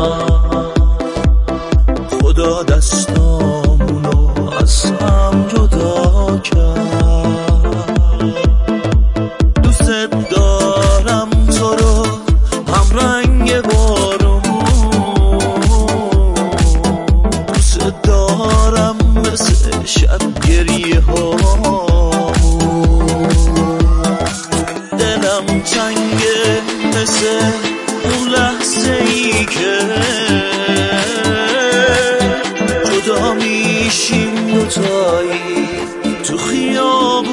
خدا دستامونو از هم جدا کرد. دوست دارم تو رو هم رنگ بارون، دوست دارم مثل شب گریه هامون. دلم تنگه مثل اون لحظه ای که جدا میشیم دوتایی تو خیابون.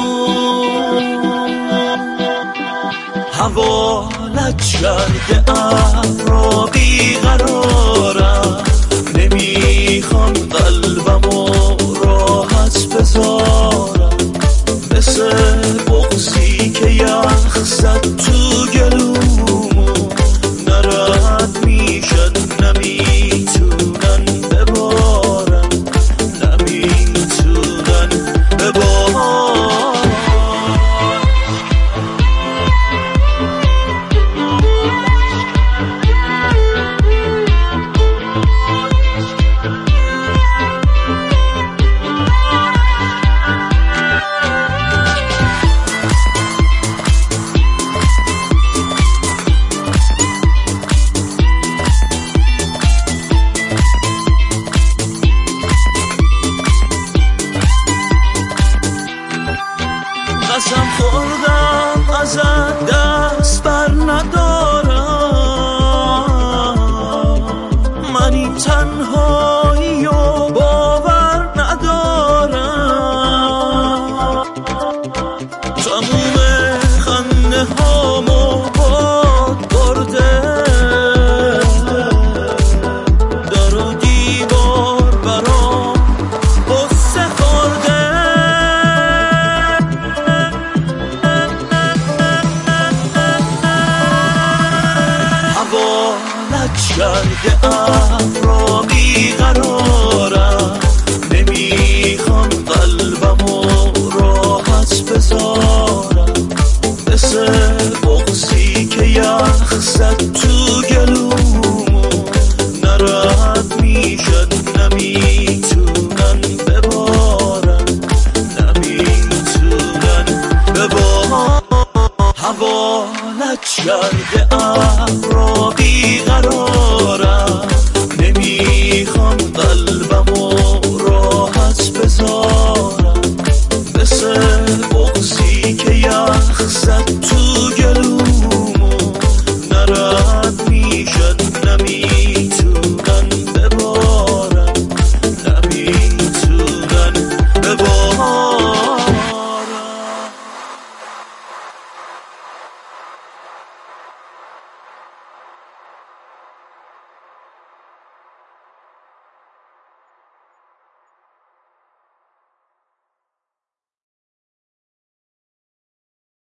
حوالت کرده ابرا بیقرارم، نمیخوام قلبمو راحت بذارم، مثل بغضی که یخ زد تو گلومون. نرد میشن نمیتونن ببارن، نمیتونن ببارن. قسم خوردم ازت دست بر ندارم، من این تنهایی و باور ندارم. تموم خنده هامو باد برده، در و دیوار برام قصه خورده. حوالت کرده ابرا بیقرارم، نمیخوام قلبمو راحت بذارم، مثل بغضی که یخ زد تو